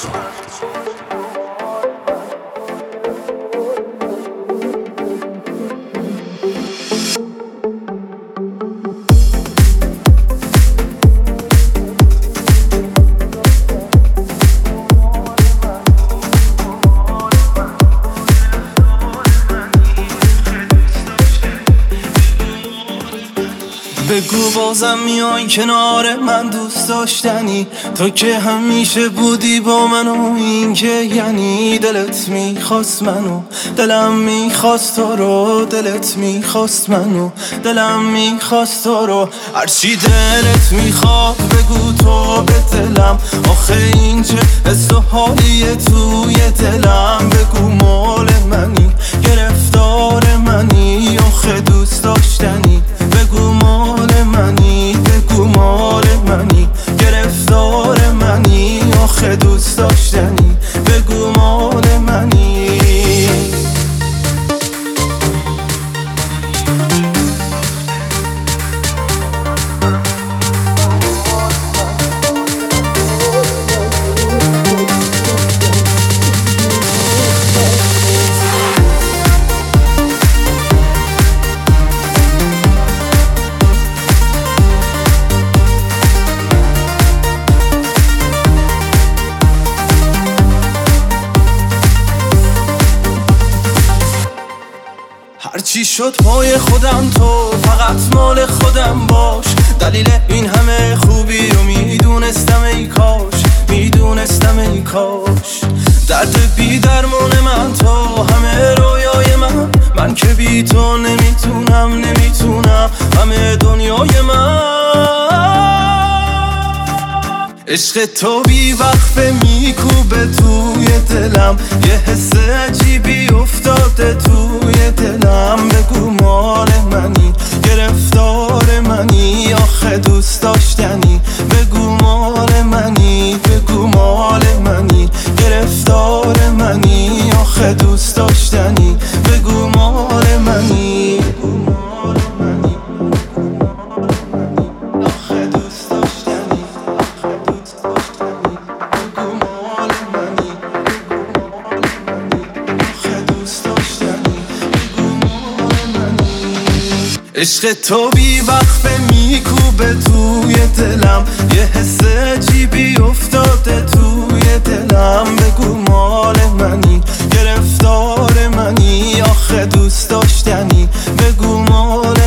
بگو بازم میای کنار من دوست داشتنی، تو که همیشه بودی با من و این که یعنی دلت میخواست منو، دلم میخواست تو رو، دلت میخواست منو، دلم میخواست تو رو. هرچی دلت میخواد بگو تو به دلم، آخه این چه حس و حالیه توی دلم. بگو مال منی، گرفتار منی، آخه دوست داشتنی. بگو مال منی، بگو مال منی، گرفتار منی، آخه دوست داشتنی. بگو مال منی. هرچی شد پای خودم، تو فقط مال خودم باش. دلیل این همه خوبی رو میدونستم ای کاش، میدونستم ای کاش. درد بی درمون من، تو همه رویای من که بی تو نمیتونم همه دنیای من. عشق تو بی وقفه میکوبه توی دلم، یه حس عجیبی افتاده توی دلم. بگو مال منی، گرفتار منی، آخه دوست داشتنی. بگو مال منی، بگو مال منی، گرفتار منی، آخه دوست داشتنی. بگو مال منی، بگو مال منی، آخه دوست داشتنی. عشق تو بی وقفه میکوبه توی دلم، یه حس عجیبی افتاده توی دلم. بگو مال منی، گرفتار منی، آخه دوست داشتنی. بگو مال